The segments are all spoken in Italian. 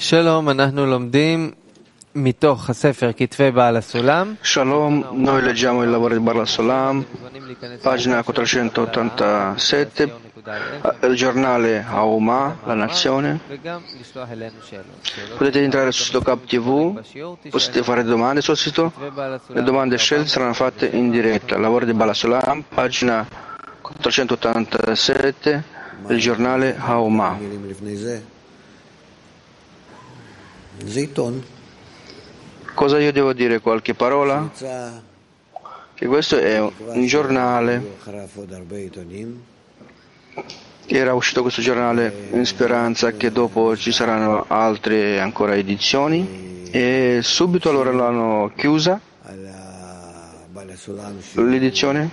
שלום, אנחנו לומדים מתוך הספר כתבי בעל הסולם. Shalom, noi leggiamo il lavoro di Baal HaSulam, pagina 487, il giornale Hauma, la nazione. Potete entrare sul sito Cap TV, potete fare domande sul sito, le domande scelte saranno fatte in diretta. Lavoro di Baal HaSulam, pagina 487, il giornale Hauma. Cosa io devo dire? Qualche parola? Che questo è un giornale. Era uscito questo giornale in speranza che dopo ci saranno altre ancora edizioni e subito allora l'hanno chiusa l'edizione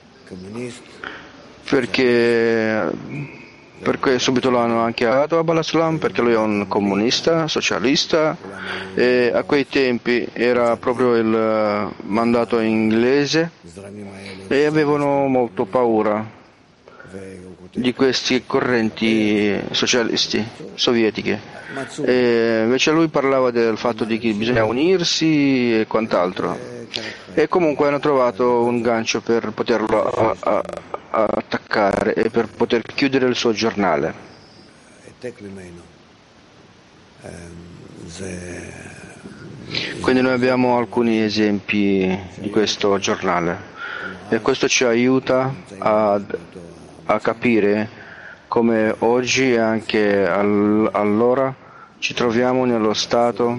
perché subito l'hanno anche dato a Baal HaSulam, perché lui è un comunista, socialista, e a quei tempi era proprio il mandato inglese e avevano molto paura di questi correnti socialisti sovietiche. E invece lui parlava del fatto di che bisogna unirsi e quant'altro, e comunque hanno trovato un gancio per poterlo attaccare e per poter chiudere il suo giornale. Quindi noi abbiamo alcuni esempi di questo giornale e questo ci aiuta a capire come oggi e anche allora ci troviamo nello stato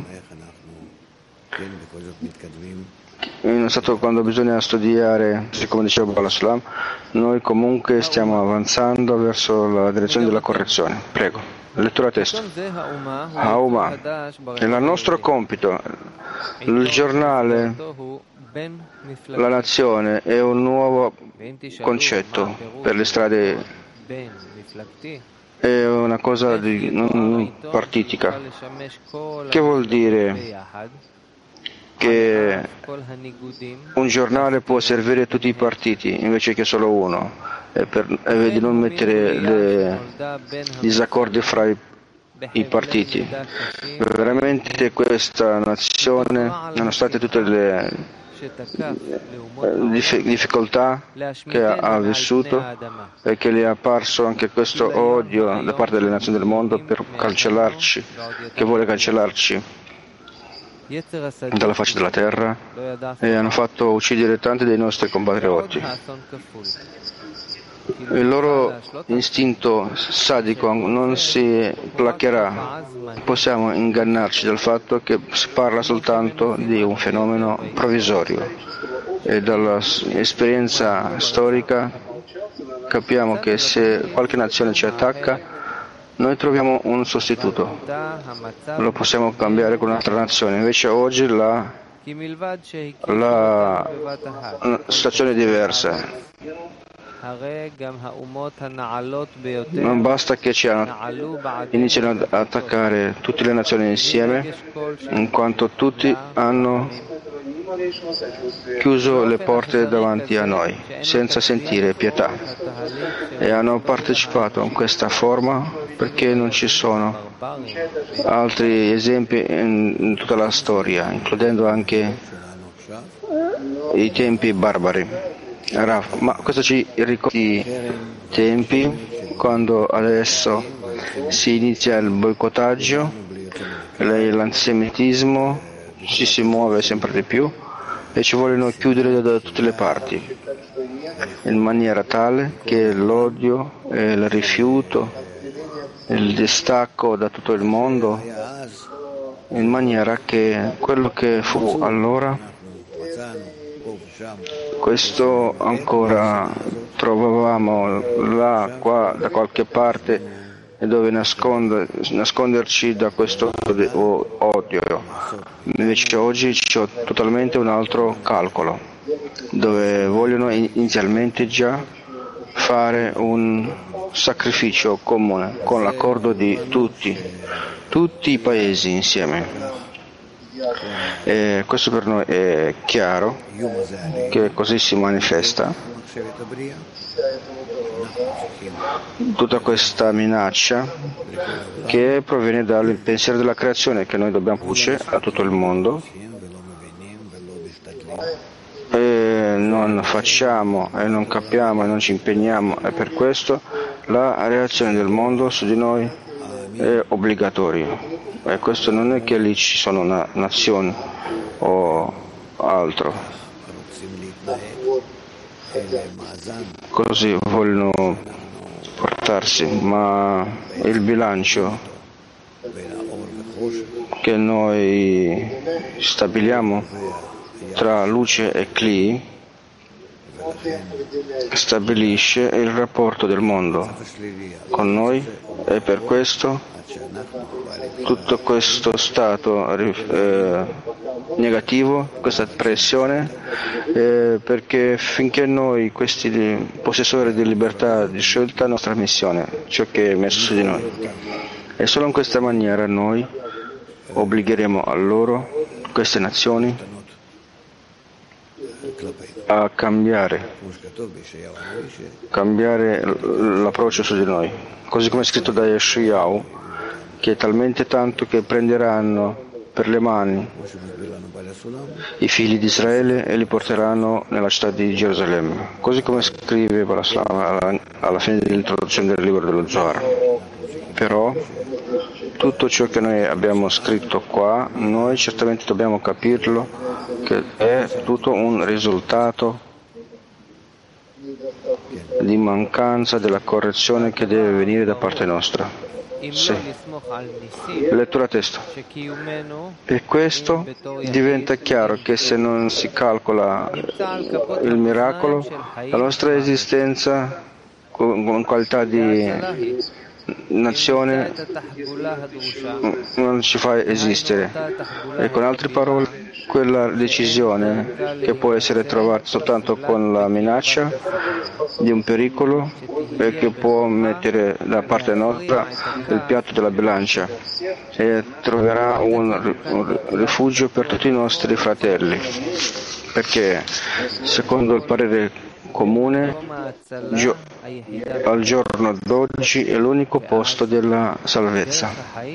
quando bisogna studiare, come diceva Baal HaSulam, noi comunque stiamo avanzando verso la direzione della correzione. Prego, lettura testo. Hauma, è il nostro compito. Il giornale, la nazione, è un nuovo concetto per le strade, è una cosa partitica. Che vuol dire? Che un giornale può servire a tutti i partiti invece che solo uno, e di non mettere i disaccordi fra i partiti. Veramente questa nazione, nonostante tutte le difficoltà che ha vissuto e che le è apparso anche questo odio da parte delle nazioni del mondo per cancellarci, che vuole cancellarci dalla faccia della terra, e hanno fatto uccidere tanti dei nostri compatrioti. Il loro istinto sadico non si placherà. Possiamo ingannarci del fatto che si parla soltanto di un fenomeno provvisorio, e dall'esperienza storica capiamo che se qualche nazione ci attacca noi troviamo un sostituto, lo possiamo cambiare con un'altra nazione. Invece oggi la situazione è diversa. Non basta che iniziano ad attaccare tutte le nazioni insieme, in quanto tutti hanno chiuso le porte davanti a noi senza sentire pietà, e hanno partecipato in questa forma perché non ci sono altri esempi in tutta la storia, includendo anche i tempi barbari. Ma questo ci ricorda i tempi quando adesso si inizia il boicottaggio, l'antisemitismo si muove sempre di più e ci vogliono chiudere da tutte le parti, in maniera tale che l'odio e il rifiuto, il distacco da tutto il mondo, in maniera che quello che fu allora, questo ancora trovavamo là, qua, da qualche parte, e dove nasconderci da questo odio. Invece oggi c'è totalmente un altro calcolo, dove vogliono inizialmente già fare un sacrificio comune con l'accordo di tutti i paesi insieme. E questo per noi è chiaro che così si manifesta. tutta questa minaccia che proviene dal pensiero della creazione che noi dobbiamo luce a tutto il mondo e non facciamo e non capiamo e non ci impegniamo, e per questo la reazione del mondo su di noi è obbligatoria. E questo non è che lì ci sono nazioni o altro. Così vogliono portarsi, ma il bilancio che noi stabiliamo tra luce e Kli stabilisce il rapporto del mondo con noi, e per questo tutto questo stato negativo, questa pressione, perché finché noi, questi possessori di libertà di scelta, la nostra missione, ciò che è messo su di noi, e solo in questa maniera noi obbligheremo a loro, queste nazioni, a cambiare l'approccio su di noi, così come è scritto da Yeshayahu, che è talmente tanto che prenderanno per le mani i figli di Israele e li porteranno nella città di Gerusalemme, così come scrive Balaslam alla fine dell'introduzione del libro dello Zohar. Però tutto ciò che noi abbiamo scritto qua, noi certamente dobbiamo capirlo, che è tutto un risultato di mancanza della correzione che deve venire da parte nostra. Sì. Lettura testo. Per questo diventa chiaro che se non si calcola il miracolo, la nostra esistenza con qualità di nazione non ci fa esistere. E con altre parole, quella decisione che può essere trovata soltanto con la minaccia di un pericolo e che può mettere da parte nostra il piatto della bilancia e troverà un rifugio per tutti i nostri fratelli, perché secondo il parere comune al giorno d'oggi è l'unico posto della salvezza.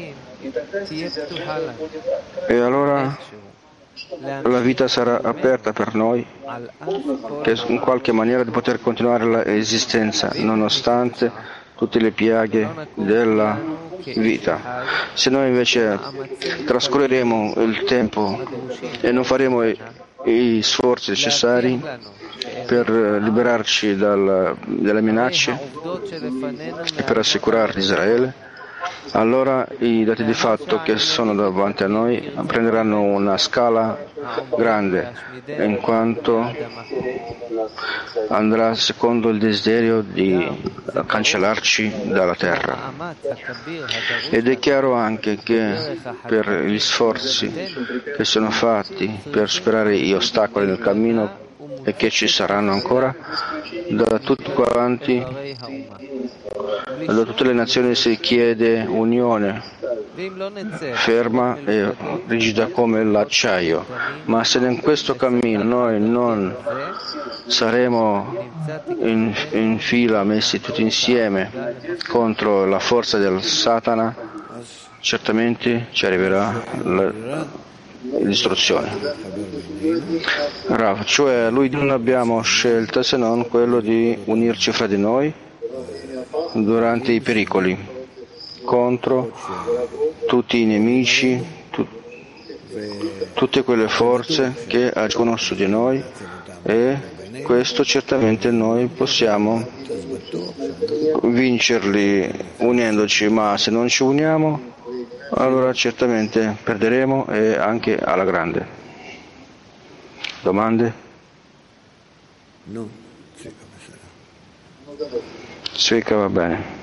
E allora la vita sarà aperta per noi, che in qualche maniera di poter continuare l'esistenza nonostante tutte le piaghe della vita. Se noi invece trascorreremo il tempo e non faremo gli sforzi necessari per liberarci dalle minacce e per assicurare Israele, allora i dati di fatto che sono davanti a noi prenderanno una scala grande, in quanto andrà secondo il desiderio di cancellarci dalla terra. Ed è chiaro anche che per gli sforzi che sono fatti per superare gli ostacoli nel cammino, e che ci saranno ancora, da tutti quanti, da tutte le nazioni si chiede unione ferma e rigida come l'acciaio, ma se in questo cammino noi non saremo in fila, messi tutti insieme contro la forza del Satana, certamente ci arriverà la distruzione. Rav, cioè lui non abbiamo scelta se non quello di unirci fra di noi durante i pericoli contro tutti i nemici, tutte quelle forze che agiscono su di noi, e questo certamente noi possiamo vincerli unendoci, ma se non ci uniamo allora certamente perderemo, e anche alla grande. Domande? No. Svika va bene.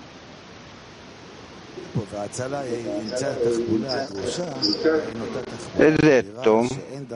È detto,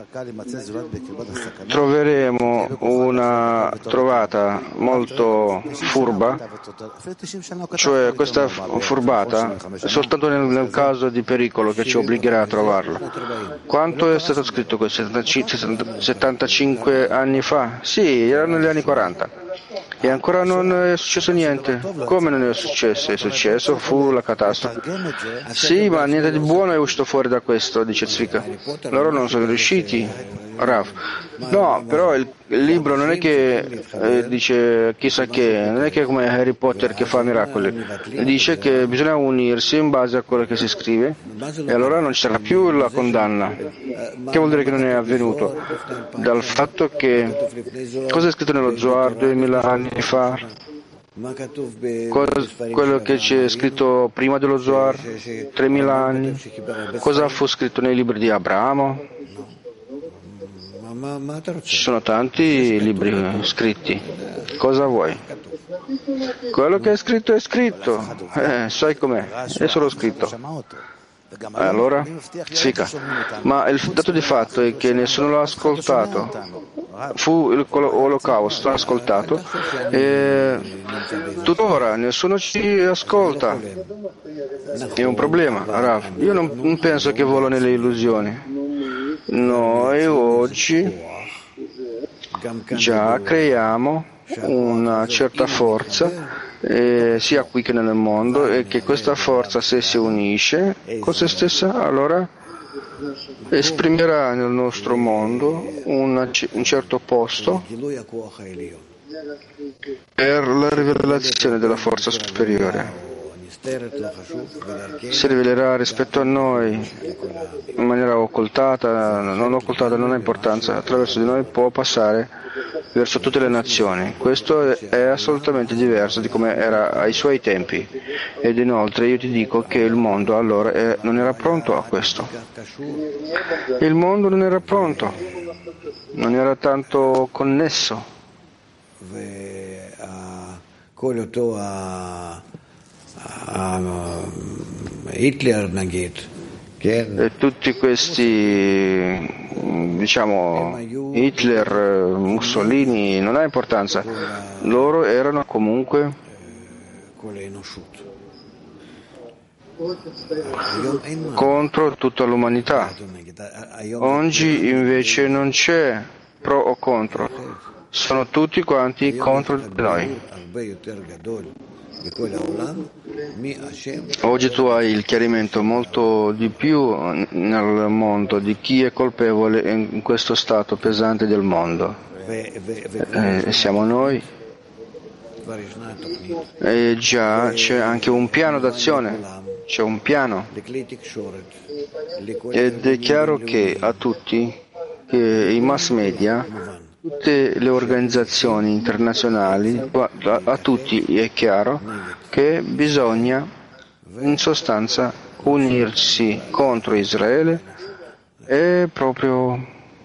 troveremo una trovata molto furba, cioè questa furbata soltanto nel caso di pericolo che ci obbligherà a trovarla. Quanto è stato scritto questo? 75 anni fa? Sì, erano gli anni 40. e ancora non è successo niente. Come non è successo? È successo, fu la catastrofe. Sì, ma niente di buono è uscito fuori da questo, dice Zvika. Loro non sono riusciti, Rav. No, però il libro non è che dice chissà che, non è che è come Harry Potter che fa miracoli. Dice che bisogna unirsi in base a quello che si scrive e allora non ci sarà più la condanna. Che vuol dire che non è avvenuto? Dal fatto che cosa è scritto nello Zohar 2000 anni fa? Quello che c'è scritto prima dello Zohar, 3000 anni, cosa fu scritto nei libri di Abramo? Ci sono tanti libri scritti, cosa vuoi? Quello che è scritto, sai com'è, è solo scritto. Allora, Svika, ma il dato di fatto è che nessuno l'ha ascoltato. Fu l'olocausto ascoltato e tuttora nessuno ci ascolta. È un problema, Rav. Io non penso che volo nelle illusioni. Noi oggi già creiamo una certa forza sia qui che nel mondo e che questa forza, se si unisce con se stessa, allora esprimerà nel nostro mondo un certo posto per la rivelazione della forza superiore. Si rivelerà rispetto a noi in maniera occultata, non ha importanza, attraverso di noi può passare verso tutte le nazioni. Questo è assolutamente diverso di come era ai suoi tempi ed inoltre io ti dico che il mondo allora non era pronto a questo. Il mondo non era pronto, non era tanto connesso. E tutti questi, diciamo, Hitler, Mussolini, non ha importanza. Loro erano comunque contro tutta l'umanità. Oggi invece non c'è pro o contro, sono tutti quanti contro di noi. Oggi tu hai il chiarimento molto di più nel mondo di chi è colpevole in questo stato pesante del mondo. Siamo noi. E già c'è anche un piano d'azione, c'è un piano. Ed è chiaro che a tutti, che i mass media, tutte le organizzazioni internazionali, a tutti è chiaro che bisogna in sostanza unirsi contro Israele e proprio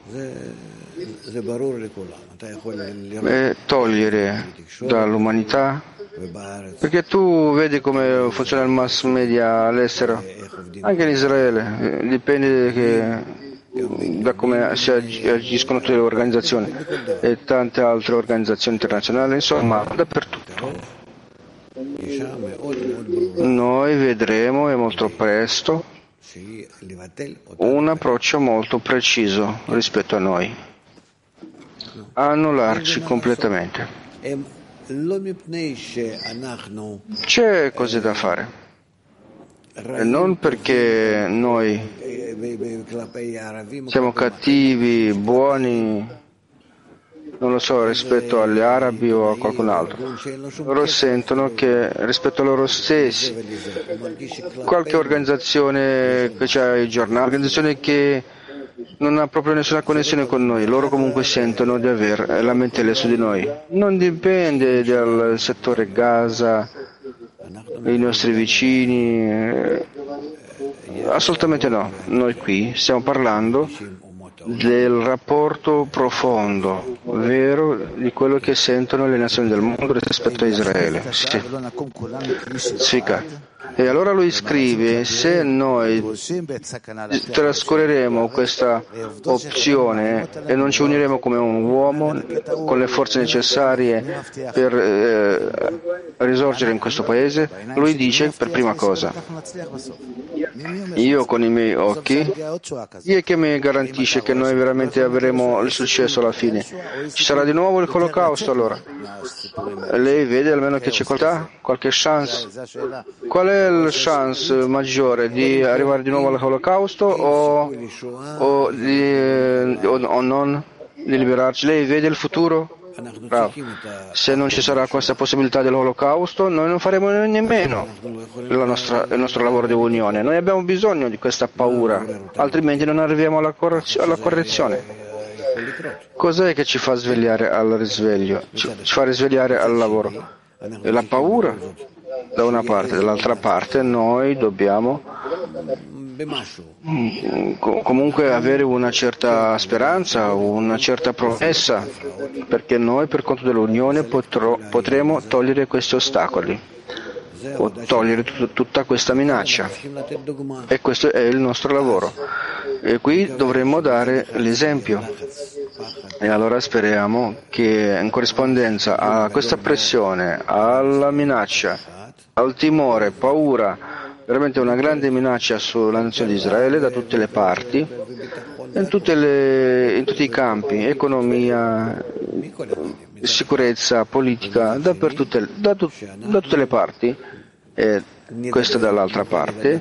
togliere dall'umanità, perché tu vedi come funziona il mass media all'estero, anche in Israele, dipende da come si agiscono tutte le organizzazioni e tante altre organizzazioni internazionali, insomma, dappertutto. Noi vedremo e molto presto un approccio molto preciso rispetto a noi, annullarci completamente. C'è cose da fare. E non perché noi siamo cattivi, buoni, non lo so, rispetto agli arabi o a qualcun altro. Loro sentono che rispetto a loro stessi, qualche organizzazione che c'è i giornali, organizzazione che non ha proprio nessuna connessione con noi, loro comunque sentono di avere la mente su di noi. Non dipende dal settore Gaza, i nostri vicini, assolutamente no. Noi qui stiamo parlando del rapporto profondo, vero, di quello che sentono le nazioni del mondo rispetto a Israele. Sì. E allora lui scrive: se noi trascorreremo questa opzione e non ci uniremo come un uomo con le forze necessarie per risorgere in questo paese, lui dice per prima cosa io con i miei occhi, chi è che mi garantisce che noi veramente avremo il successo alla fine? Ci sarà di nuovo l'Olocausto allora? Lei vede almeno che c'è qualche chance? Qual è la chance maggiore di arrivare di nuovo all'Olocausto o non di liberarci? Lei vede il futuro? Bravo. Se non ci sarà questa possibilità dell'Olocausto, noi non faremo nemmeno il nostro lavoro di unione. Noi abbiamo bisogno di questa paura, altrimenti non arriviamo alla correzione. Cos'è che ci fa svegliare al risveglio? Ci fa risvegliare al lavoro? E la paura da una parte, dall'altra parte noi dobbiamo comunque avere una certa speranza, una certa promessa, perché noi per conto dell'Unione potremo togliere questi ostacoli o togliere tutta questa minaccia, e questo è il nostro lavoro, e qui dovremmo dare l'esempio. E allora speriamo che in corrispondenza a questa pressione, alla minaccia, al timore, paura, veramente una grande minaccia sulla nazione di Israele da tutte le parti, in tutti i campi, economia, sicurezza, politica, da tutte le parti, e questa dall'altra parte.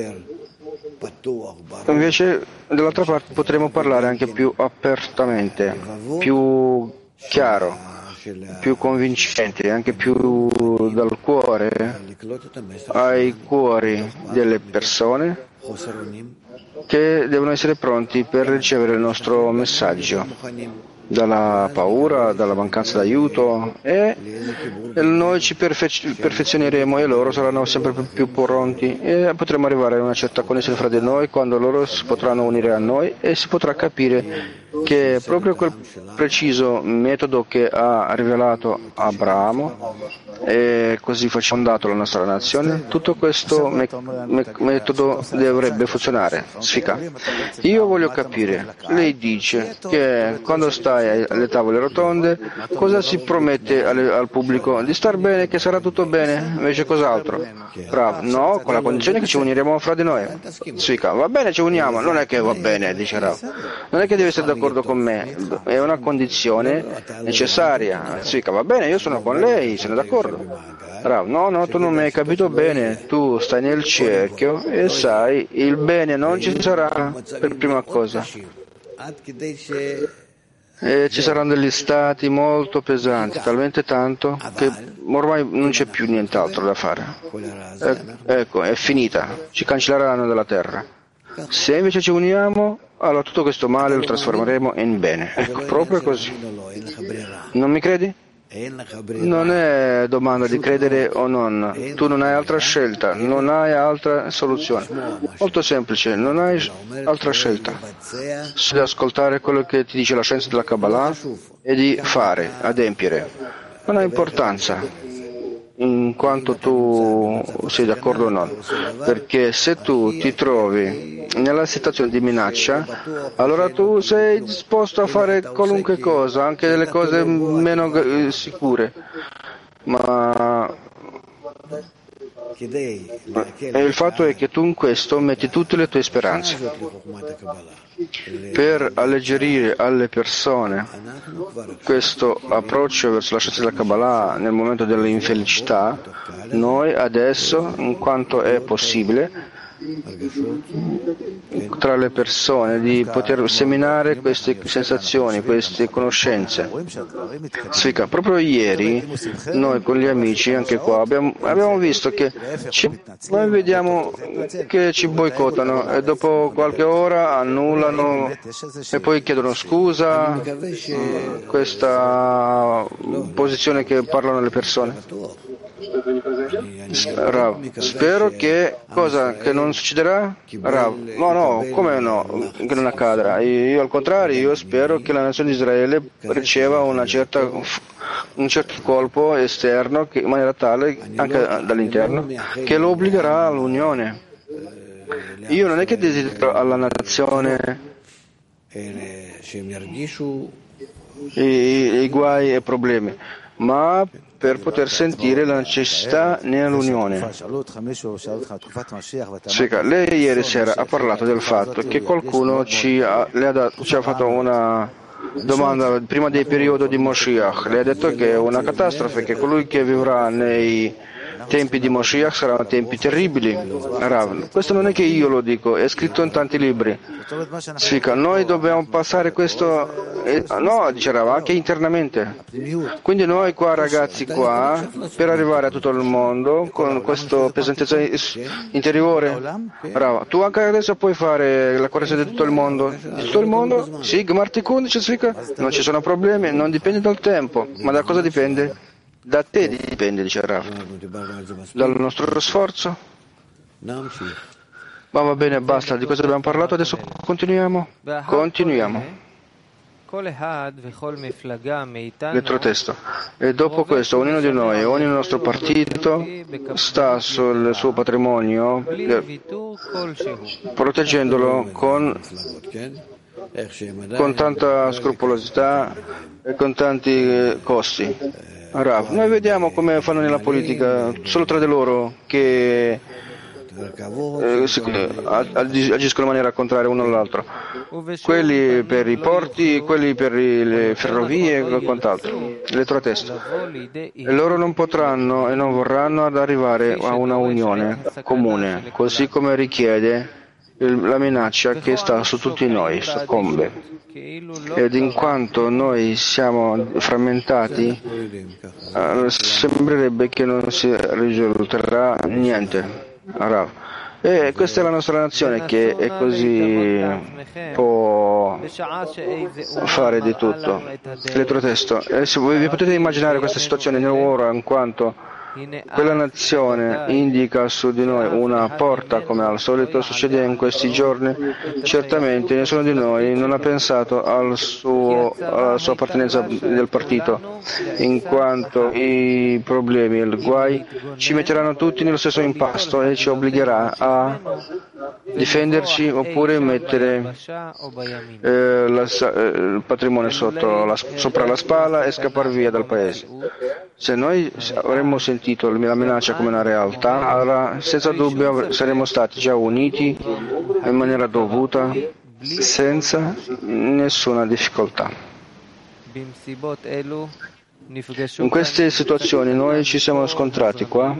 Invece dall'altra parte potremo parlare anche più apertamente, più chiaro, più convincente, anche più dal cuore ai cuori delle persone che devono essere pronti per ricevere il nostro messaggio, dalla paura, dalla mancanza d'aiuto, e noi ci perfezioneremo e loro saranno sempre più pronti, e potremo arrivare a una certa connessione fra di noi quando loro si potranno unire a noi, e si potrà capire che proprio quel preciso metodo che ha rivelato Abramo, e così fu fondata la nostra nazione, tutto questo metodo dovrebbe funzionare. Sfica. Io voglio capire, lei dice che quando stai alle tavole rotonde cosa si promette al pubblico? Di star bene, che sarà tutto bene, invece cos'altro? Bravo, no, con la condizione che ci uniremo fra di noi. Sfica, va bene, ci uniamo, non è che va bene, dice Rav, non è che devi essere d'accordo con me, è una condizione necessaria. Sfica, va bene, io sono con lei, sono d'accordo. Rav, no, tu non mi hai capito bene, tu stai nel cerchio e sai, il bene non ci sarà per prima cosa. E ci saranno degli stati molto pesanti, talmente tanto che ormai non c'è più nient'altro da fare. Ecco, è finita, ci cancelleranno dalla terra. Se invece ci uniamo, allora tutto questo male lo trasformeremo in bene. Ecco, proprio così. Non mi credi? Non è domanda di credere o non, tu non hai altra scelta, non hai altra soluzione. Molto semplice, non hai altra scelta. Devi ascoltare quello che ti dice la scienza della Kabbalah e di fare, adempiere. Non ha importanza in quanto tu sei d'accordo o no, perché se tu ti trovi nella situazione di minaccia, allora tu sei disposto a fare qualunque cosa, anche delle cose meno sicure, ma il fatto è che tu in questo metti tutte le tue speranze. Per alleggerire alle persone questo approccio verso la scienza della Kabbalah nel momento dell'infelicità, noi adesso, in quanto è possibile, tra le persone di poter seminare queste sensazioni, queste conoscenze. Sfica, proprio ieri noi con gli amici anche qua abbiamo visto che noi vediamo che ci boicottano e dopo qualche ora annullano e poi chiedono scusa, questa posizione che parlano le persone. Rav, spero che non succederà? Rav, no, come no, che non accadrà. Io al contrario, io spero che la nazione di Israele riceva un certo colpo esterno in maniera tale, anche dall'interno, che lo obbligherà all'unione. Io non è che desidero alla nazione i guai e problemi, ma per poter sentire la necessità nell'unione. Lei ieri sera ha parlato del fatto che qualcuno ci ha fatto una domanda prima del periodo di Moshiach. Lei ha detto che è una catastrofe, che colui che vivrà nei tempi di Moshiach saranno tempi terribili. Rav, questo non è che io lo dico, è scritto in tanti libri. Noi dobbiamo passare questo, no, dice Rav, anche internamente. Quindi noi qua ragazzi qua, per arrivare a tutto il mondo con questa pesantezza interiore, Rav, tu anche adesso puoi fare la correzione di tutto il mondo? Di tutto il mondo? Sì, Gmartikun, non ci sono problemi, non dipende dal tempo, ma da cosa dipende? Da te dipende, dice Rav. Dal nostro sforzo? Ma va bene, basta, di cosa abbiamo parlato, adesso continuiamo? Continuiamo. Dentro testo. E dopo questo, ognuno di noi, ogni nostro partito sta sul suo patrimonio, proteggendolo con tanta scrupolosità e con tanti costi. Rav, noi vediamo come fanno nella politica, solo tra di loro, che agiscono in maniera contraria uno all'altro. Quelli per i porti, quelli per le ferrovie e quant'altro. Elettrotesto. E loro non potranno e non vorranno ad arrivare a una unione comune, così come richiede la minaccia che sta su tutti noi, soccombe. Ed in quanto noi siamo frammentati, sembrerebbe che non si risolverà niente. E questa è la nostra nazione che è così, può fare di tutto. Elettrotesto. Se voi vi potete immaginare questa situazione ora, in quanto quella nazione indica su di noi una porta, come al solito succede in questi giorni. Certamente nessuno di noi non ha pensato alla sua appartenenza del partito, in quanto i problemi e il guai ci metteranno tutti nello stesso impasto e ci obbligherà a difenderci oppure mettere il patrimonio sopra la spalla e scappare via dal paese. Se noi avremmo sentito la minaccia come una realtà, allora senza dubbio saremmo stati già uniti in maniera dovuta, senza nessuna difficoltà. In queste situazioni noi ci siamo scontrati qua.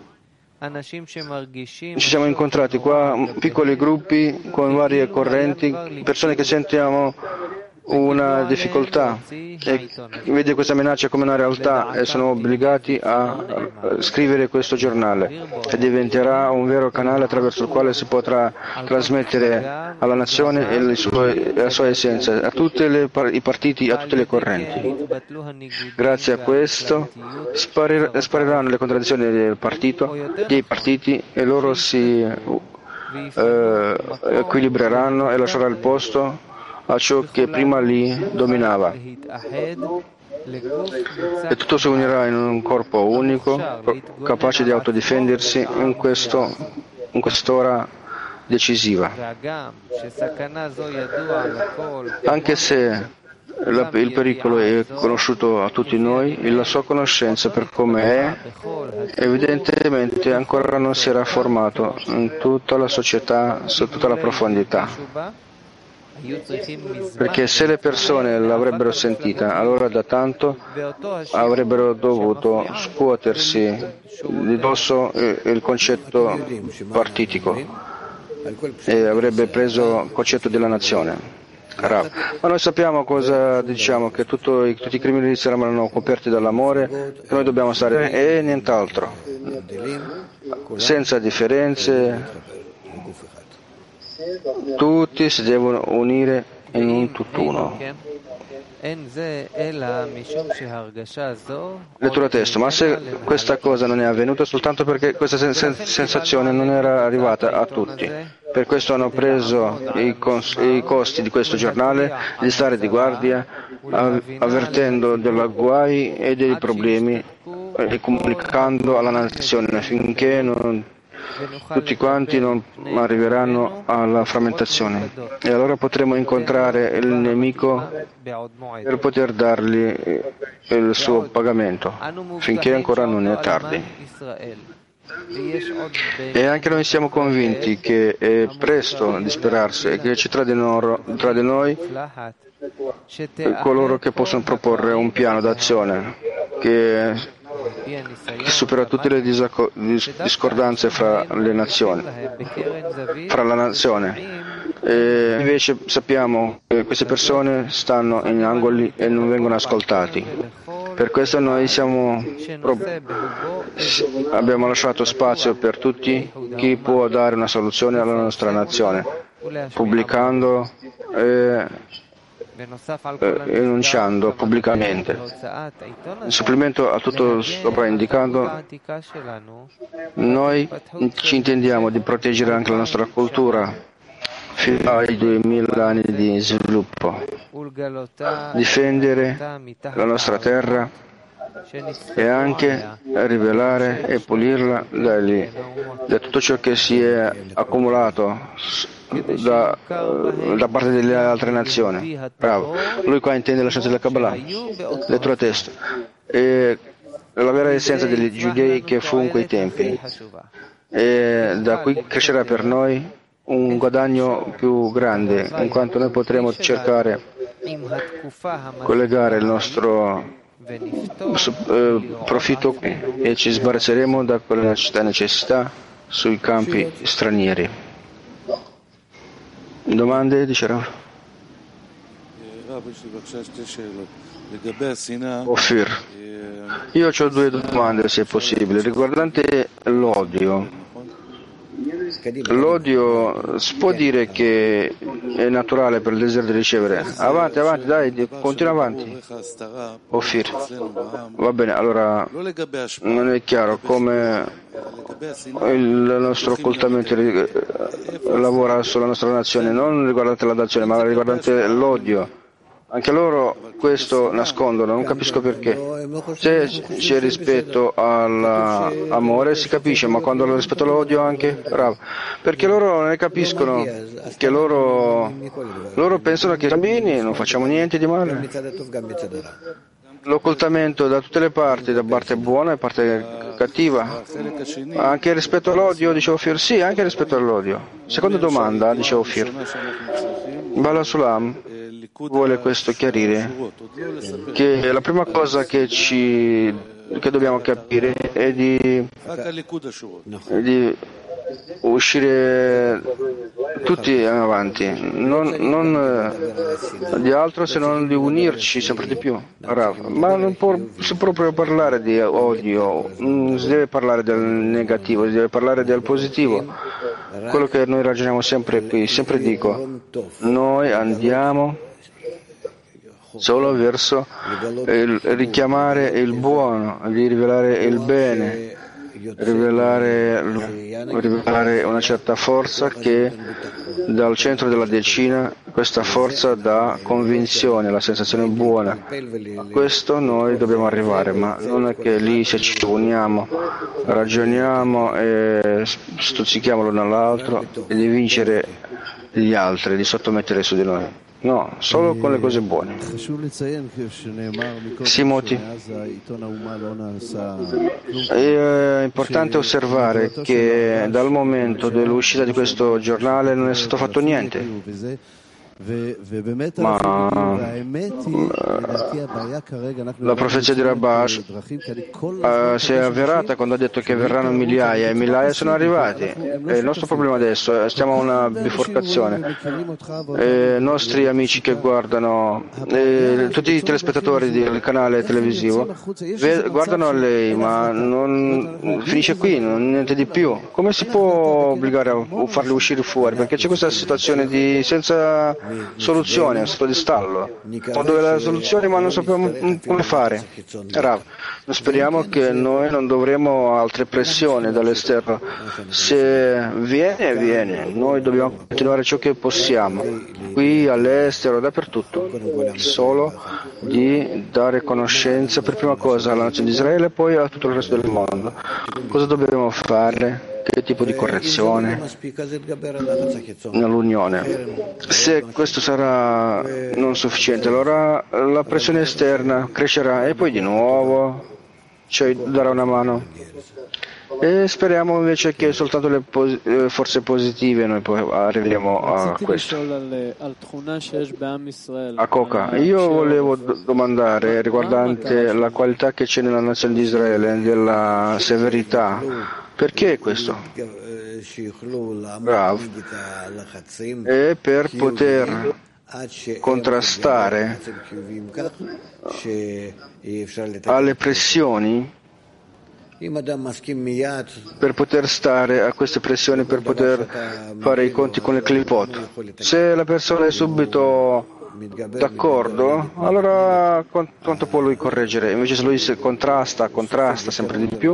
Ci siamo incontrati qua, piccoli gruppi con varie correnti, persone che sentiamo una difficoltà e vede questa minaccia come una realtà e sono obbligati a scrivere questo giornale e diventerà un vero canale attraverso il quale si potrà trasmettere alla nazione la sua essenza, a tutti i partiti, a tutte le correnti. Grazie a questo spariranno le contraddizioni dei partiti e loro si equilibreranno e lascerà il posto a ciò che prima li dominava. E tutto si unirà in un corpo unico, capace di autodifendersi in quest'ora decisiva. Anche se il pericolo è conosciuto a tutti noi, la sua conoscenza per come è, evidentemente ancora non si era formato in tutta la società, su tutta la profondità. Perché se le persone l'avrebbero sentita, allora da tanto avrebbero dovuto scuotersi di dosso il concetto partitico e avrebbe preso il concetto della nazione. Ma noi sappiamo cosa diciamo, che tutti i crimini saranno coperti dall'amore, noi dobbiamo stare e nient'altro, senza differenze. Tutti si devono unire in un tutt'uno. Lettura testo. Ma se questa cosa non è avvenuta soltanto perché questa sensazione non era arrivata a tutti. Per questo hanno preso i costi di questo giornale di stare di guardia, avvertendo dei guai e dei problemi e comunicando alla nazione finché non tutti quanti non arriveranno alla frammentazione e allora potremo incontrare il nemico per poter dargli il suo pagamento, finché ancora non è tardi. E anche noi siamo convinti che è presto disperarsi e che c'è tra di noi coloro che possono proporre un piano d'azione che supera tutte le discordanze fra le nazioni, fra la nazione. E invece sappiamo che queste persone stanno in angoli e non vengono ascoltati. Per questo noi abbiamo lasciato spazio per tutti chi può dare una soluzione alla nostra nazione, pubblicando e enunciando pubblicamente. In supplemento a tutto sopra indicato, noi ci intendiamo di proteggere anche la nostra cultura fino ai 2000 anni di sviluppo, difendere la nostra terra e anche rivelare e pulirla da tutto ciò che si è accumulato da parte delle altre nazioni. Bravo. Lui qua intende la scienza della Kabbalah, lettura a testo, e la vera essenza degli giudei che fu in quei tempi. E da qui crescerà per noi un guadagno più grande, in quanto noi potremo cercare collegare il nostro profitto e ci sbarazzeremo da quella necessità sui campi stranieri. Domande? Dice Rav? Ofir. Io ho due domande, se è possibile, riguardante l'odio. L'odio si può dire che è naturale per il desiderio di ricevere? Avanti, avanti, dai, continua avanti. Ofir. Va bene, allora non è chiaro come il nostro occultamento lavora sulla nostra nazione, non riguardante la nazione, ma riguardante l'odio. Anche loro questo nascondono, non capisco perché. Se c'è rispetto all'amore si capisce, ma quando rispetto all'odio anche, bravo. Perché loro ne capiscono che loro pensano che i bambini non facciamo niente di male. L'occultamento da tutte le parti, da parte buona e parte cattiva. Anche rispetto all'odio, dice Ofir? Sì, anche rispetto all'odio. Seconda domanda, dice Ofir. Bala Sulam vuole questo chiarire, che la prima cosa che dobbiamo capire è di uscire tutti avanti, non di altro se non di unirci sempre di più. Ma non si può proprio parlare di odio, non si deve parlare del negativo, si deve parlare del positivo. Quello che noi ragioniamo sempre qui, sempre dico, noi andiamo solo verso il richiamare il buono, di rivelare il bene, rivelare una certa forza che dal centro della decina, questa forza dà convinzione, la sensazione buona. A questo noi dobbiamo arrivare, ma non è che lì se ci uniamo, ragioniamo e stuzzichiamo l'uno all'altro e di vincere gli altri, di sottomettere su di noi. No, solo con le cose buone. Simoti. È importante osservare che dal momento dell'uscita di questo giornale non è stato fatto niente. Ma la profezia di Rabash si è avverata quando ha detto che verranno migliaia e migliaia sono arrivati. E il nostro problema adesso è stiamo a una biforcazione. I nostri amici che guardano, tutti i telespettatori del canale televisivo guardano a lei, ma non finisce qui, non niente di più. Come si può obbligare a farli uscire fuori? Perché c'è questa situazione senza soluzione, è un stato di stallo. Dove la soluzione, ma non sappiamo come fare. Rav, speriamo che noi non dovremo altre pressioni dall'esterno. Se viene, noi dobbiamo continuare ciò che possiamo, qui, all'estero, dappertutto, solo di dare conoscenza per prima cosa alla nazione di Israele e poi a tutto il resto del mondo. Cosa dobbiamo fare? qualche tipo di correzione nell'unione. Se questo sarà non sufficiente, allora la pressione esterna crescerà e poi di nuovo ci darà una mano. E speriamo invece che soltanto le forze positive noi poi arriveremo a questo. A Coca, io volevo domandare riguardante la qualità che c'è nella nazione di Israele, della severità. Perché questo? Rav. E per poter contrastare alle pressioni, per poter stare a queste pressioni, per poter fare i conti con il clipot. Se la persona è subito d'accordo, allora quanto può lui correggere? Invece se lui contrasta sempre di più,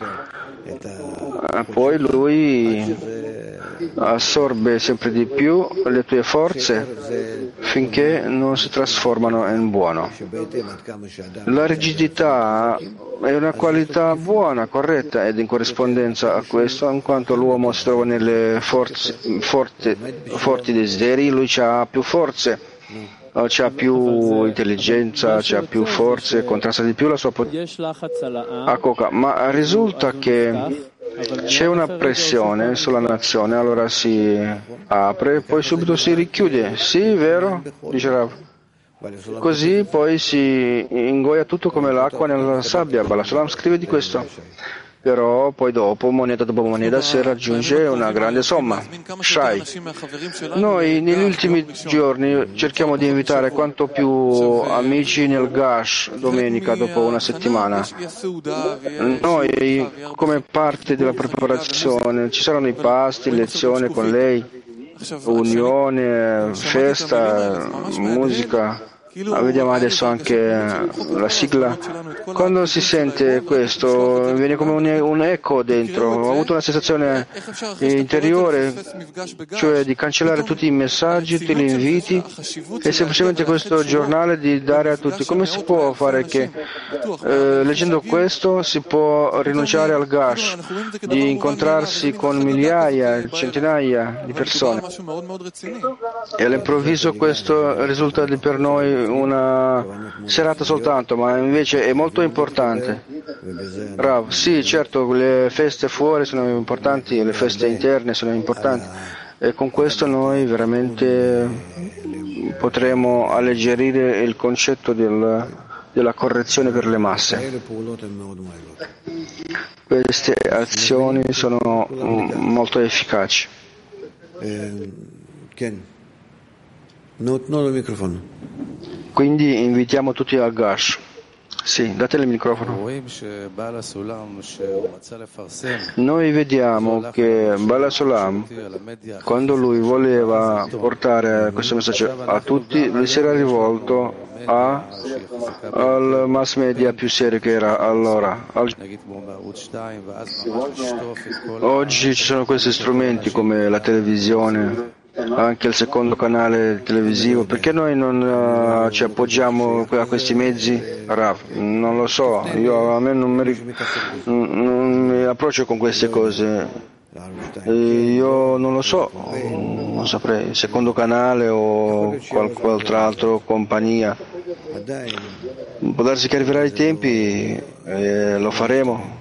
poi lui assorbe sempre di più le tue forze finché non si trasformano in buono. La rigidità è una qualità buona, corretta, ed in corrispondenza a questo, in quanto l'uomo si trova nelle forti desideri, lui ha più forze, c'ha più intelligenza, c'ha più forze, contrasta di più la sua a Coca. Ma risulta che c'è una pressione sulla nazione, allora si apre e poi subito si richiude. Sì, vero? Dice Rav. Così poi si ingoia tutto come l'acqua nella sabbia. Baal HaSulam scrive di questo. Però poi dopo, moneta dopo moneta, si raggiunge una grande somma. Shai. Noi negli ultimi giorni cerchiamo di invitare quanto più amici nel Gash domenica dopo una settimana. Noi, come parte della preparazione, ci saranno i pasti, lezione con lei, unione, festa, musica. Vediamo adesso anche la sigla. Quando si sente questo viene come un eco dentro. Ho avuto una sensazione interiore, cioè di cancellare tutti i messaggi, tutti gli inviti e semplicemente questo giornale di dare a tutti. Come si può fare che leggendo questo si può rinunciare al Gash, di incontrarsi con migliaia, centinaia di persone? E all'improvviso questo risulta per noi una serata soltanto, ma invece è molto importante. Rav, sì, certo, le feste fuori sono importanti, le feste interne sono importanti e con questo noi veramente potremo alleggerire il concetto della correzione per le masse. Queste azioni sono molto efficaci. Quindi invitiamo tutti al Gash. Sì, datele il microfono. Noi vediamo che Baal HaSulam, quando lui voleva portare questo messaggio a tutti, lui si era rivolto al mass media più serio che era allora. Oggi ci sono questi strumenti come la televisione, anche il secondo canale televisivo. Perché noi non ci appoggiamo a questi mezzi? Rav, non lo so, a me non mi approccio con queste cose, io non lo so, non saprei, secondo canale o qualche altra compagnia. Può darsi che arriverà i tempi e lo faremo.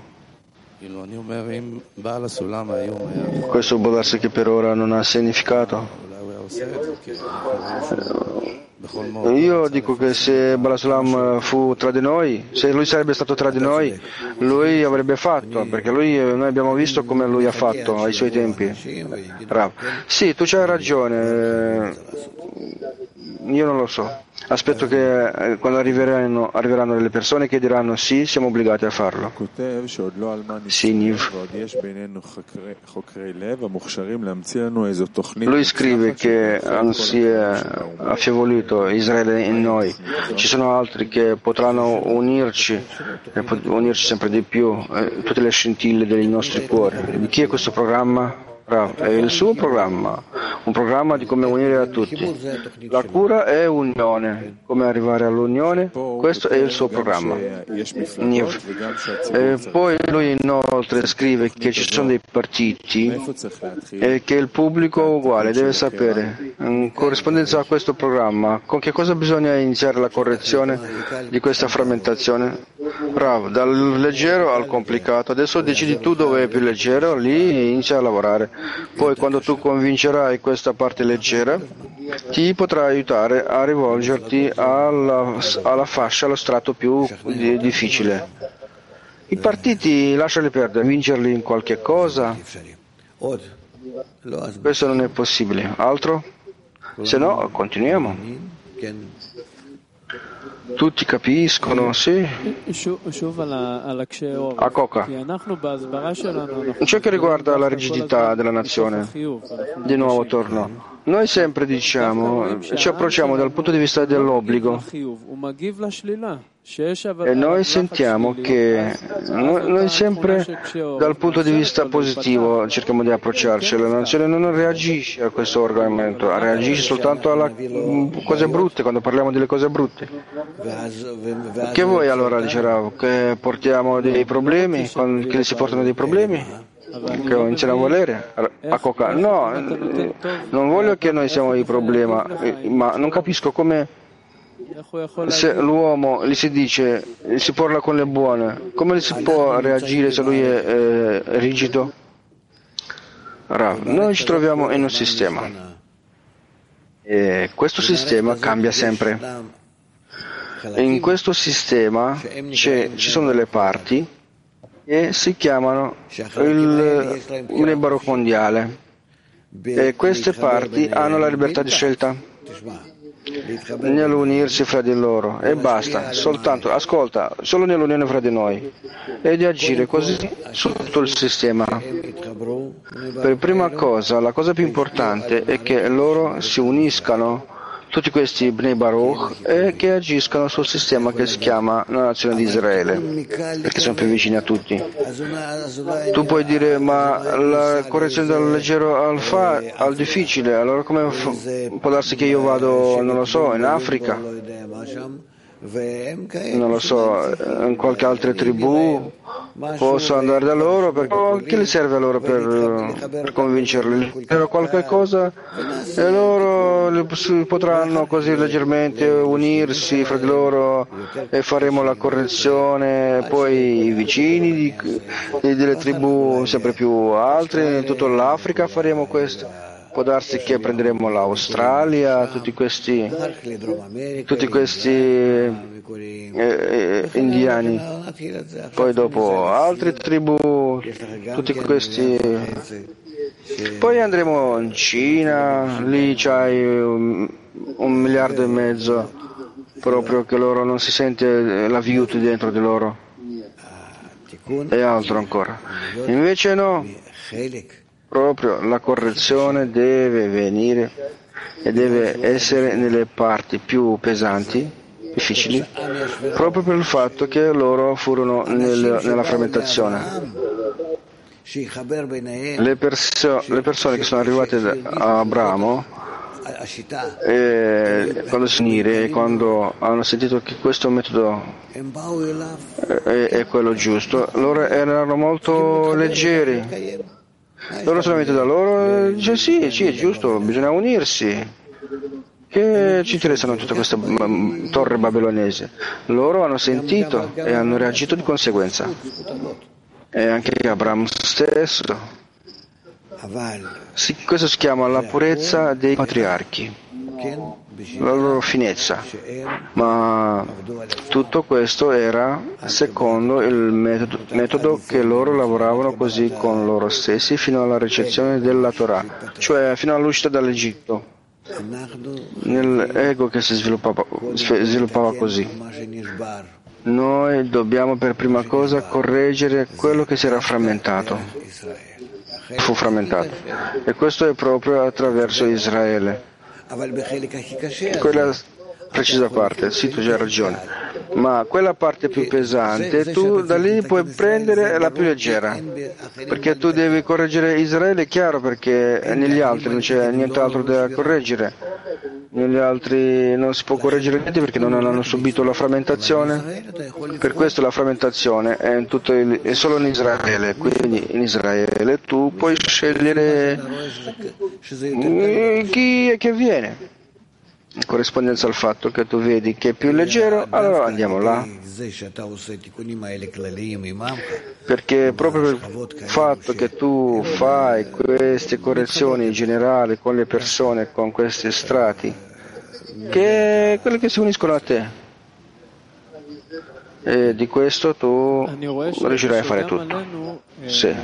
Questo può darsi che per ora non ha significato. Io dico che se Baal HaSulam fu tra di noi, se lui sarebbe stato tra di noi, lui avrebbe fatto, perché noi abbiamo visto come lui ha fatto ai suoi tempi. Rav. Sì, tu c'hai ragione, io non lo so. Aspetto che quando arriveranno delle persone che diranno sì, siamo obbligati a farlo. Sì, Niv. Lui scrive che non si è affievolito Israele in noi. Ci sono altri che potranno unirci sempre di più, tutte le scintille dei nostri cuori. Di chi è questo programma? È il suo programma, un programma di come unire a tutti. La cura è unione, come arrivare all'unione, questo è il suo programma. E poi lui inoltre scrive che ci sono dei partiti e che il pubblico uguale deve sapere, in corrispondenza a questo programma, con che cosa bisogna iniziare la correzione di questa frammentazione. Bravo, dal leggero al complicato. Adesso decidi tu dove è più leggero, lì inizia a lavorare. Poi quando tu convincerai questa parte leggera, ti potrà aiutare a rivolgerti alla fascia, allo strato più difficile. I partiti lasciali perdere, vincerli in qualche cosa, questo non è possibile. Altro? Se no, continuiamo. Tutti capiscono, sì. A Coca. Ciò che riguarda la rigidità della nazione, di nuovo torno. Noi sempre diciamo, ci approcciamo dal punto di vista dell'obbligo e noi sentiamo che noi sempre dal punto di vista positivo cerchiamo di approcciarci. La nazione non reagisce a questo argomento, reagisce soltanto alle cose brutte, quando parliamo delle cose brutte. Che voi allora, dice Rav, che portiamo dei problemi, che si portano dei problemi? Che iniziano a volere a Coca? No, non voglio che noi siamo il problema, ma non capisco come, se l'uomo gli si dice, si parla con le buone, come si può reagire se lui è rigido? Rav, noi ci troviamo in un sistema e questo sistema cambia sempre. In questo sistema ci sono delle parti che si chiamano il Nebaro mondiale e queste parti hanno la libertà di scelta nell'unirsi fra di loro e basta, soltanto, ascolta, solo nell'unione fra di noi e di agire così su tutto il sistema. Per prima cosa, la cosa più importante è che loro si uniscano, tutti questi Bnei Baruch, e che agiscano sul sistema che si chiama la nazione di Israele, perché sono più vicini a tutti. Tu puoi dire, ma la correzione dal leggero al difficile, allora come può darsi che io vado, non lo so, in Africa, non lo so, in qualche altra tribù, posso andare da loro, che gli serve a loro per convincerli? Per qualche cosa e loro potranno così leggermente unirsi fra di loro e faremo la correzione, poi i vicini delle tribù sempre più altre, in tutta l'Africa faremo questo. Può darsi che prenderemo l'Australia, tutti questi indiani, poi dopo altre tribù, tutti questi. Poi andremo in Cina, lì c'hai 1,5 miliardi, proprio che loro non si sente la viuta dentro di loro, e altro ancora. Invece no. Proprio la correzione deve venire e deve essere nelle parti più pesanti, difficili, proprio per il fatto che loro furono nella frammentazione. Le persone che sono arrivate a Abramo, quando si unire e quando hanno sentito che questo metodo è quello giusto, loro erano molto leggeri. Loro solamente da loro dice sì, è giusto, bisogna unirsi. Che ci interessano tutte queste torri babilonesi? Loro hanno sentito e hanno reagito di conseguenza. E anche Abramo stesso. Questo si chiama la purezza dei patriarchi, la loro finezza. Ma tutto questo era secondo il metodo che loro lavoravano così con loro stessi fino alla ricezione della Torah, cioè fino all'uscita dall'Egitto, nell'ego che si sviluppava così. Noi dobbiamo per prima cosa correggere quello che si era fu frammentato, e questo è proprio attraverso Israele. precisa parte, sì, tu hai ragione, ma quella parte più pesante, tu da lì puoi prendere la più leggera, perché tu devi correggere Israele, è chiaro, perché negli altri non c'è nient'altro da correggere. Negli altri non si può correggere niente perché non hanno subito la frammentazione. Per questo la frammentazione è solo in Israele, quindi in Israele tu puoi scegliere chi è che viene. In corrispondenza al fatto che tu vedi che è più leggero, allora andiamo là. Perché proprio per il fatto che tu fai queste correzioni generali con le persone, con questi strati, che quelli che si uniscono a te, e di questo tu riuscirai a fare tutto. Sì.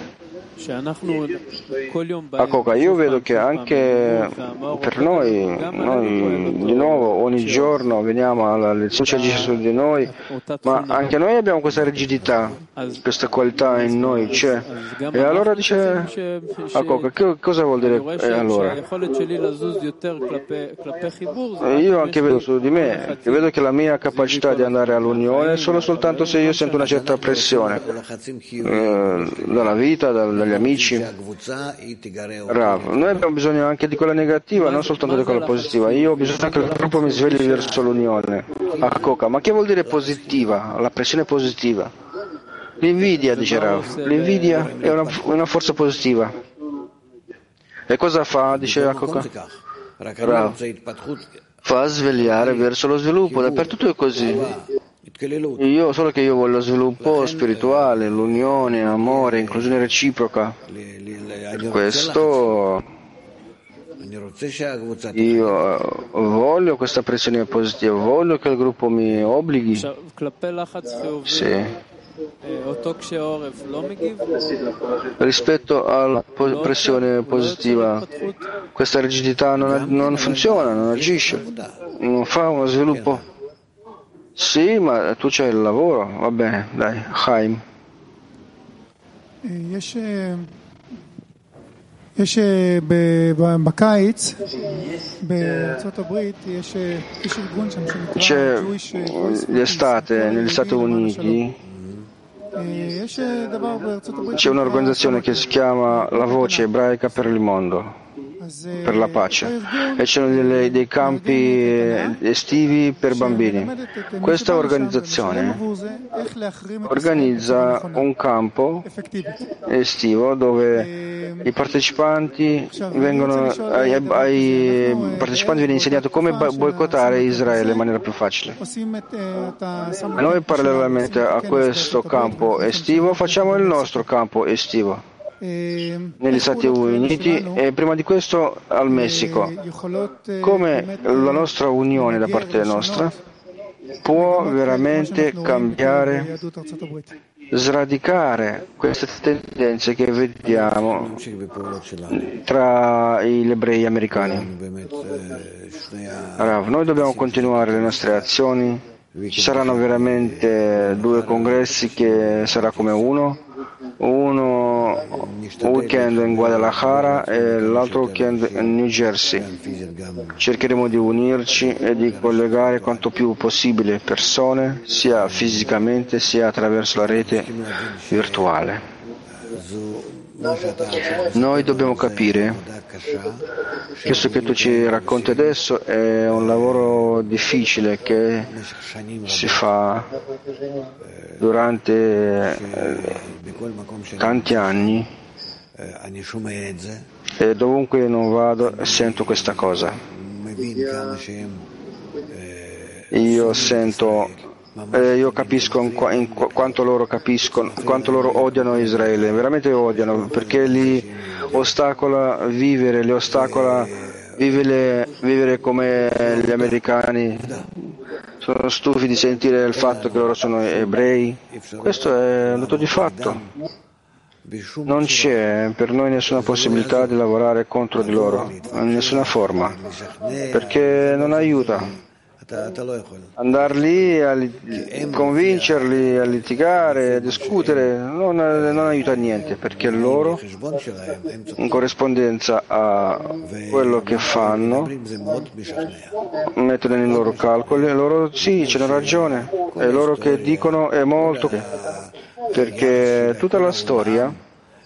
A Coca, io vedo che anche per noi di nuovo ogni giorno veniamo alla lezione, ci agisce su di noi, ma anche noi abbiamo questa rigidità, questa qualità in noi c'è. E allora dice a Coca, che cosa vuol dire allora? Io anche vedo su di me, che vedo che la mia capacità di andare all'unione è solo soltanto se io sento una certa pressione dalla vita, dagli amici. Rav, noi abbiamo bisogno anche di quella negativa, non soltanto di quella positiva. Io ho bisogno che il gruppo mi svegli verso l'unione. A Coca, ma che vuol dire positiva? La pressione positiva. L'invidia, dice Rav, l'invidia è una forza positiva. E cosa fa, dice a Coca? Rav, fa svegliare verso lo sviluppo, dappertutto è così. Solo che io voglio lo sviluppo spirituale, l'unione, amore, inclusione reciproca. Questo io voglio questa pressione positiva, voglio che il gruppo mi obblighi. Sì. Rispetto alla pressione positiva, questa rigidità non funziona, non agisce, non fa uno sviluppo. Sì, ma tu c'hai il lavoro, va bene, dai, Chaim. C'è l'estate negli Stati Uniti, c'è un'organizzazione che si chiama La Voce Ebraica per il Mondo, per la pace, e ci sono dei campi estivi per bambini. Questa organizzazione organizza un campo estivo dove ai partecipanti viene insegnato come boicottare Israele in maniera più facile. E noi parallelamente a questo campo estivo facciamo il nostro campo estivo negli Stati Uniti e prima di questo al Messico. Come la nostra unione da parte nostra può veramente cambiare, sradicare queste tendenze che vediamo tra gli ebrei americani. Rav, noi dobbiamo continuare le nostre azioni. Ci saranno veramente 2 congressi che sarà come uno weekend in Guadalajara e l'altro weekend in New Jersey. Cercheremo di unirci e di collegare quanto più possibile persone, sia fisicamente sia attraverso la rete virtuale. Noi dobbiamo capire che questo che tu ci racconti adesso è un lavoro difficile che si fa durante tanti anni e dovunque non vado sento questa cosa. Io capisco quanto loro capiscono, quanto loro odiano Israele, veramente odiano, perché li ostacola vivere, vivere come gli americani. Sono stufi di sentire il fatto che loro sono ebrei. Questo è un dato di fatto. Non c'è per noi nessuna possibilità di lavorare contro di loro, in nessuna forma, perché non aiuta. Andar lì a convincerli a litigare, a discutere, non aiuta a niente, perché loro, in corrispondenza a quello che fanno, mettono nei loro calcoli, e loro sì, c'hanno ragione, e loro che dicono è molto, perché tutta la storia,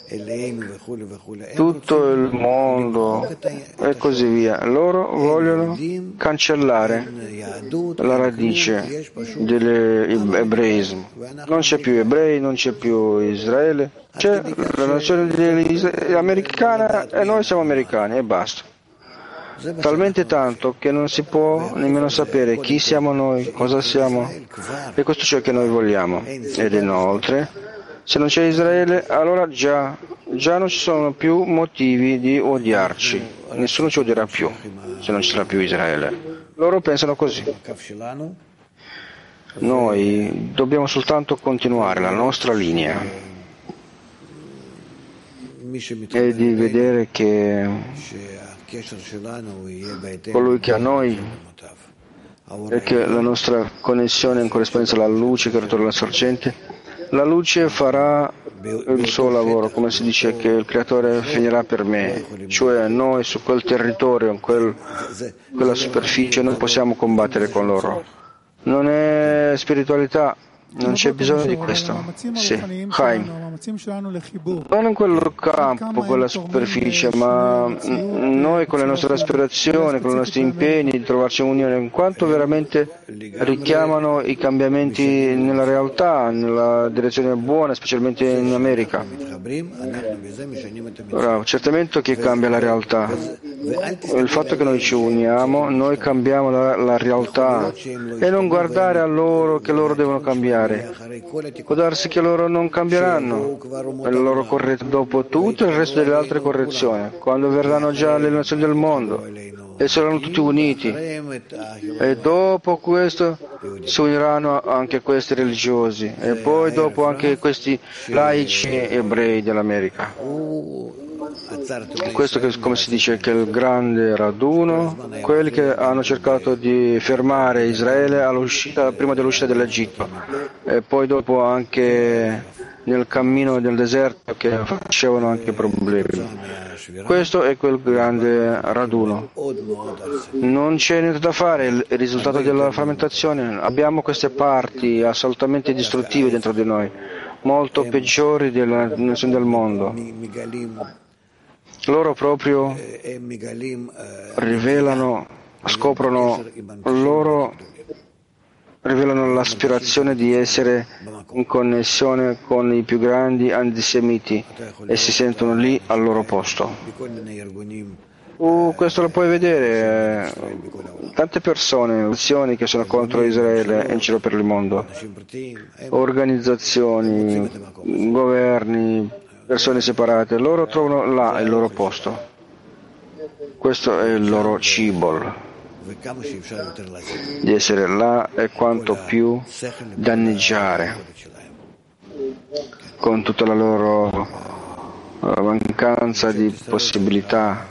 tutto il mondo e così via, loro vogliono cancellare la radice dell'ebraismo. Non c'è più ebrei, non c'è più Israele, c'è la nazione americana e noi siamo americani e basta. Talmente tanto che non si può nemmeno sapere chi siamo noi, cosa siamo, e questo è ciò che noi vogliamo. Ed inoltre, se non c'è Israele, allora già non ci sono più motivi di odiarci. Nessuno ci odierà più se non ci sarà più Israele. Loro pensano così. Noi dobbiamo soltanto continuare la nostra linea e di vedere che colui che a noi e che la nostra connessione in corrispondenza alla luce che ritorna alla sorgente, la luce farà il suo lavoro, come si dice che il creatore finirà per me, cioè noi su quel territorio, in quella superficie, non possiamo combattere con loro. Non è spiritualità, non c'è bisogno di questo. Sì, Chaim. Non in quel campo, quella superficie, ma noi con le nostre aspirazioni, con i nostri impegni di trovarci in unione, in quanto veramente richiamano i cambiamenti nella realtà, nella direzione buona, specialmente in America. Ora, certamente che cambia la realtà. Il fatto che noi ci uniamo, noi cambiamo la realtà e non guardare a loro che loro devono cambiare. Può darsi che loro non cambieranno dopo tutto il resto delle altre correzioni, quando verranno già le nazioni del mondo e saranno tutti uniti, e dopo questo si uniranno anche questi religiosi e poi dopo anche questi laici ebrei dell'America. Questo che, come si dice, che il grande raduno, quelli che hanno cercato di fermare Israele prima dell'uscita dell'Egitto e poi dopo anche nel cammino del deserto che facevano anche problemi. Questo è quel grande raduno. Non c'è niente da fare, il risultato della frammentazione. Abbiamo queste parti assolutamente distruttive dentro di noi, molto peggiori delle nazioni del mondo. Loro proprio rivelano l'aspirazione di essere in connessione con i più grandi antisemiti e si sentono lì al loro posto. Questo lo puoi vedere, tante persone, nazioni che sono contro Israele in giro per il mondo, organizzazioni, governi, persone separate, loro trovano là il loro posto. Questo è il loro cibo, di essere là e quanto più danneggiare con tutta la loro mancanza di possibilità,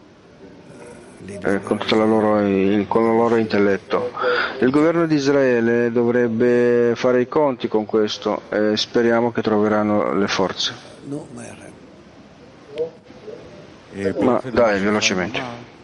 con il loro intelletto. Il governo di Israele dovrebbe fare i conti con questo e speriamo che troveranno le forze. Ma dai, velocemente.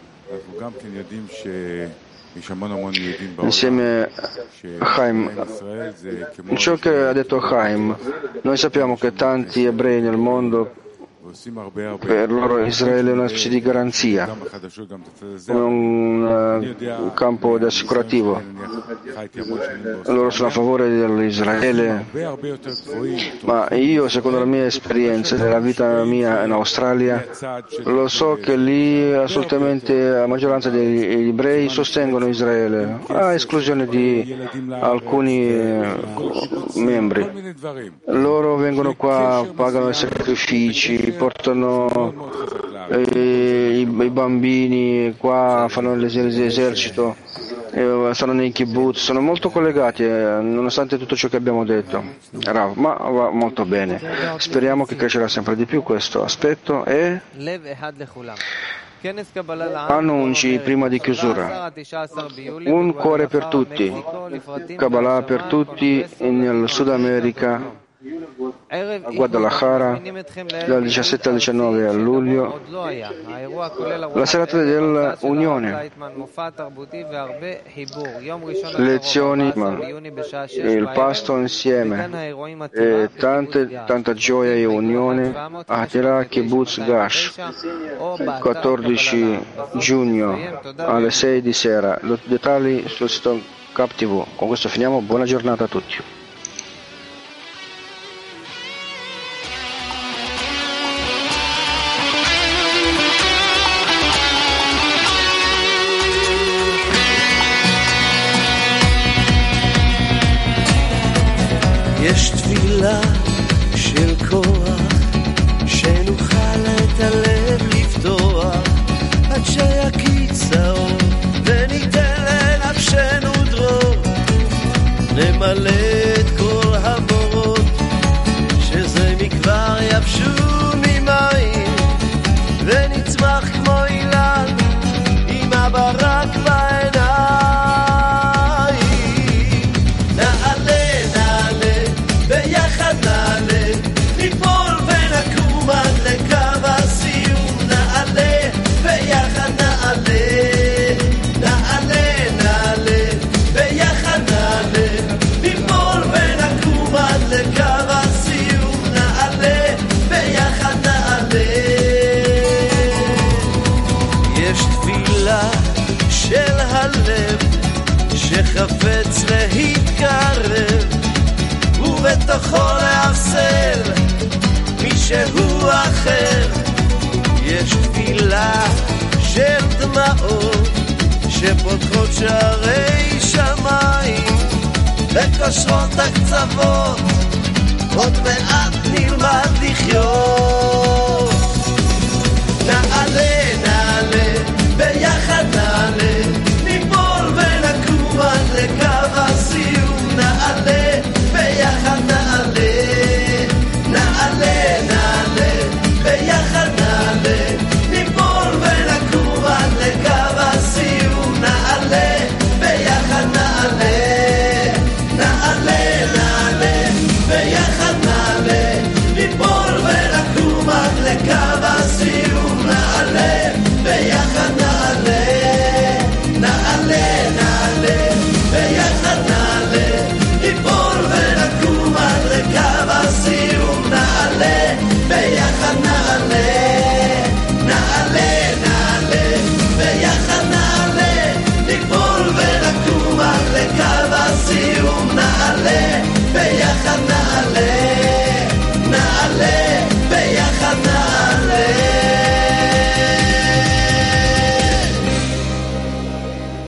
Insieme a Chaim, ciò che ha detto Chaim, noi sappiamo che tanti ebrei nel mondo, per loro Israele è una specie di garanzia, come un campo di assicurativo. Loro sono a favore dell'Israele, ma io, secondo la mia esperienza della vita mia in Australia, lo so che lì assolutamente la maggioranza degli ebrei sostengono Israele, a esclusione di alcuni membri. Loro vengono qua, pagano i sacrifici, portano i bambini qua, fanno l'esercito, sono nei kibbutz, sono molto collegati nonostante tutto ciò che abbiamo detto. Ma va molto bene. Speriamo che crescerà sempre di più questo aspetto e Annunci prima di chiusura. Un cuore per tutti. Kabbalah per tutti nel Sud America, a Guadalajara, dal 17 al 19 luglio, la serata dell'unione, lezioni, il pasto insieme, e tanta gioia e unione a Tira Kibbutz Gash, 14 giugno alle 6 di sera. I dettagli sul sito Cap TV. Con questo finiamo, buona giornata a tutti. יש תפילה של כוח שנוכל את הלב לפתוח עד שיקיץ האור וניתן לנפשנו דרור נמלא את כל הבורות שזה מכבר יבשו ממים ונצמח כמו אילן עם הברק בעיניים ביחד נעלה, ניפול ונקום עד לקו הסיום נעלה, ביחד נעלה, נעלה, נעלה, ביחד נעלה, ניפול ונקום עד לקו הסיום נעלה, ביחד נעלה. יש תפילה של הלב שחפץ להתקרב ובתוכו להפסל מישהו אחר. יש תפילה של דמעות שפותחות שערי שמיים וקושרות הקצוות עוד מעט נלמד לחיות. נעלה, נעלה, ביחד נעלה